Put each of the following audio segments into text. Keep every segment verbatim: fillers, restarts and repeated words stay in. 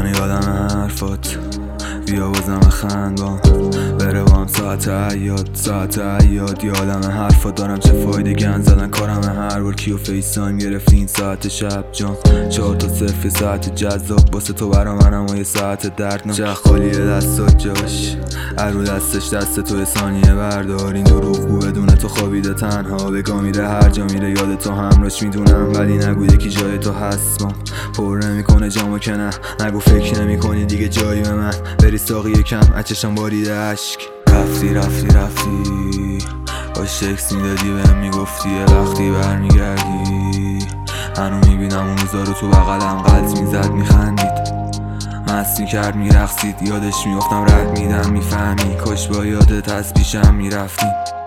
من یادم حرفات بیا بازم خندان بره با هم ساعت عیاد ساعت عیاد یادم حرفات دارم چه فایده گن زدن کارم هر بار کیو فیس تایم گرفتی این ساعت شب جان چهار تا صفر ساعت جذاب واسه تو برا منم و یه ساعت دردناک چه خالیه دستات جاش ارو دستش دست تو ثانیه بردار این دروغ گو بدون تو خوابیده تنها بگا میره هر جا میره یاد تو همراش میدونم ولی نگو یکی جای تو هست ما پر نمیکنه جامو که نه نگو فکر نمیکنی دیگه جایی به من بری ساقی یکم اچشم باریده عشق رفتی رفتی رفتی باش تکس میدادی بهم میگفتی یه وقتی برمیگردی هنو میبینم اون روزا رو تو بغلم قلط میزد میخندید مست میکرد میرقصید یادش میافتم رد میدم میفهمی کاش با یادت از پیشم میرفتی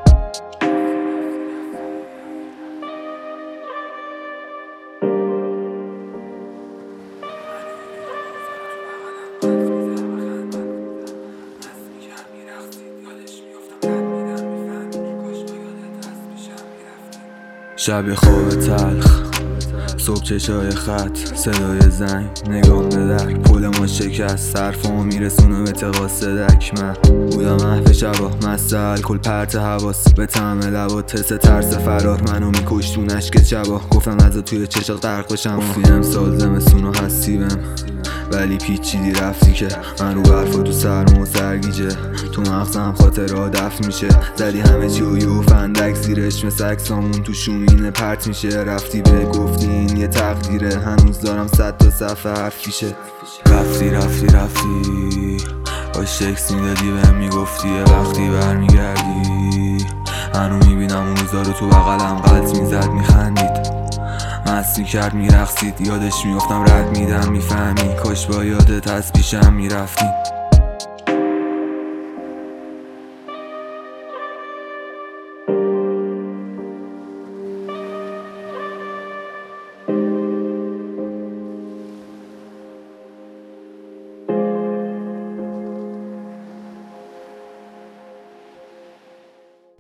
شب خواب تلخ صبح چشای خط صدای زنگ نگام به در پول ما شکست صرفمو میرسونه به تقاصدک من بودم محو شبا مست الکل پرت حواس به طعم لبات ترس ترس فرار منو میکشت تو نشک چبا گفتم از توی چشات غرق بشم گفتی امسال زمستونو هستی بهم ولی پیچیدی رفتی که من رو برفا تو سرما و سرگیجه تو مغزم خاطرها دفن میشه زدی همه چی و یو فندک زیرش مثل اکسامون تو شومینه پرت میشه رفتی به گفتی این یه تقدیره هنوز دارم صد تا صفحه حرفیشه رفتی رفتی رفتی باش تکس میدادی بهم میگفتی یه وقتی برمیگردی هنو میبینم اون روزا رو تو بغلم قلط میزد میخندید مست میکرد میرقصید یادش میافتم رد میدم میفهمی کاش با یادت از پیشم میرفتی